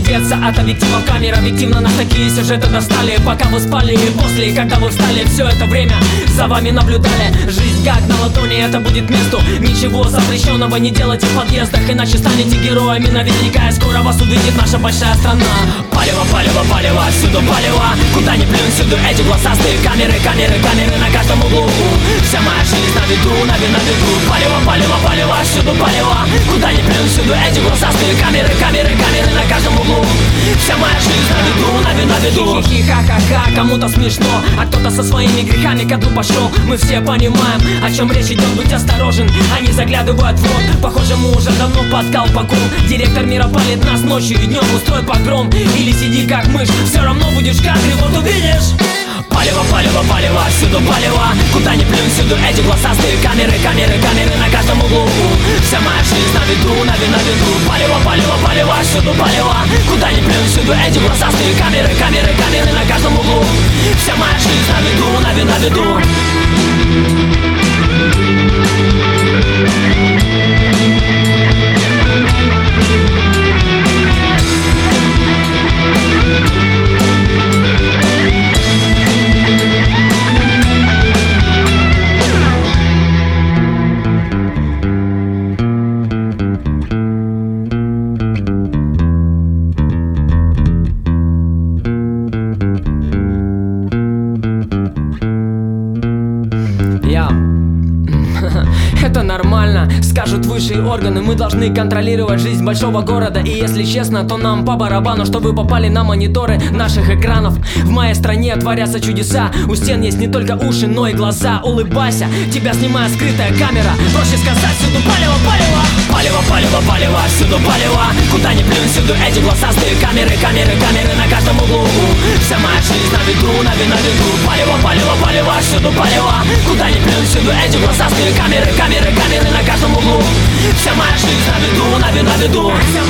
отогреться от объективов камер. Объективно нас такие сюжеты достали. Пока вы спали и после, когда вы встали, все это время за вами наблюдали. Жизнь как на ладони, это будет месту. Ничего запрещенного не делайте в подъездах, иначе станете героями наверняка. И скоро вас увидит наша большая страна. Палево, палево, палево, всюду палево. Куда ни плюнь, всюду эти глазастые камеры, камеры, камеры на каждом углу. Вся моя жизнь на виду, на виду. Палево, палево, палево, всюду палево. Куда ни плюнь, всюду эти глазастые камеры, камеры, камеры на каждом углу. Вся моя жизнь на виду, на виду. Хи-хи-ха-ха-ха, кому-то смешно, а кто-то со своими грехами ко дну пошел. Мы все понимаем, о чем речь идет, будь осторожен. Они заглядывают в рот, похоже, мы уже давно под колпаком. Директор мира палит нас ночью и днем, устрой погром. Или сиди как мышь, все равно будешь в кадре, вот увидишь. Палево, палево, палево, всюду палево. Куда ни плюнь, всюду эти глазастые камеры, камеры, камеры на каждом углу. Вся моя жизнь на виду, на виду. Палево, палево, палево, всюду палево. Куда ни плюнь, всюду эти глазастые камеры, камеры, камеры на каждом углу. Вся моя жизнь на виду, на виду. Это нормально, скажут высшие органы. Мы должны контролировать жизнь большого города. И если честно, то нам по барабану, что вы попали на мониторы наших экранов. В моей стране творятся чудеса. У стен есть не только уши, но и глаза. Улыбайся, тебя снимает скрытая камера. Проще сказать, всюду палево, палево. Палево, палево, палево, всюду палево. Куда ни плюнь, всюду эти глазастые камеры, камеры, камеры на каждом углу. Вся моя жизнь на виду, на виду. Палево, палево, палево, всюду палево. Куда ни плюнь, всюду эти глазастые камеры, камеры, камеры на каждом углу. Вся моя жизнь на виду, на виду.